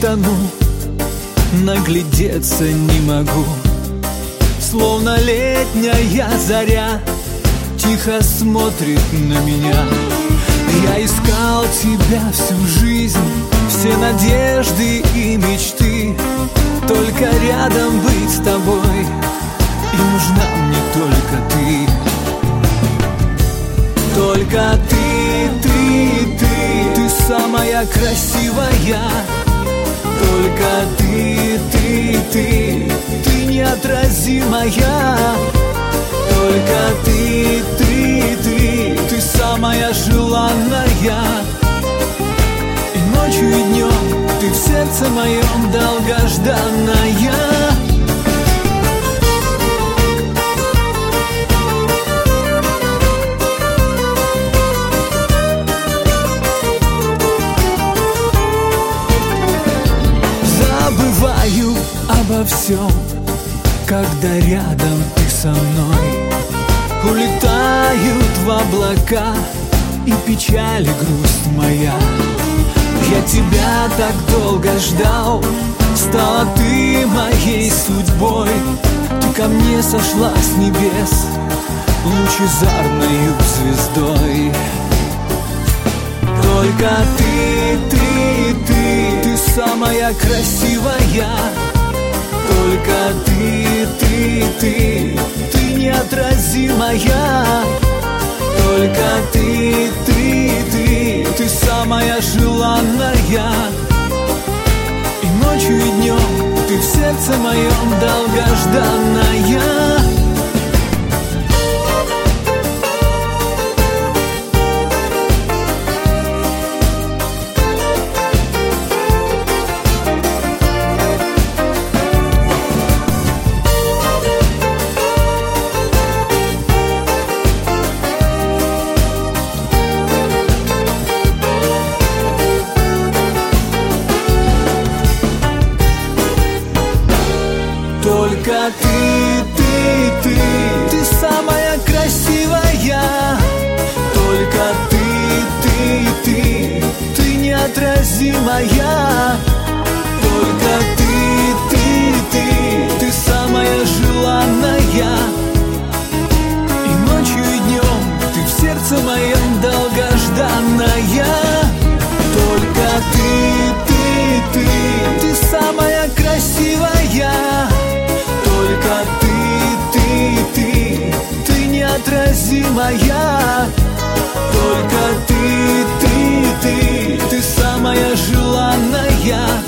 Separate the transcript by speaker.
Speaker 1: тону, наглядеться не могу. Словно летняя заря тихо смотрит на меня. Я искал тебя всю жизнь, все надежды и мечты. Только рядом быть с тобой, и нужна мне только ты. Только ты самая красивая. Только ты неотразимая. Только ты самая желанная. И ночью, и днем ты в сердце моем долгожданная. Забываю обо всем, когда рядом ты со мной. Улетают в облака и печаль, и грусть моя. Я тебя так долго ждал, стала ты моей судьбой. Ты ко мне сошла с небес лучезарною звездой. Только ты самая красивая. Только ты неотразимая. Только ты самая желанная. И ночью, и днем ты в сердце моем долгожданная. Только ты самая красивая. Только ты неотразимая. Только ты самая желанная. И ночью, и днем ты в сердце моем долгожданная. Только ты самая красивая. Только ты неотразимая. Только ты самая желанная.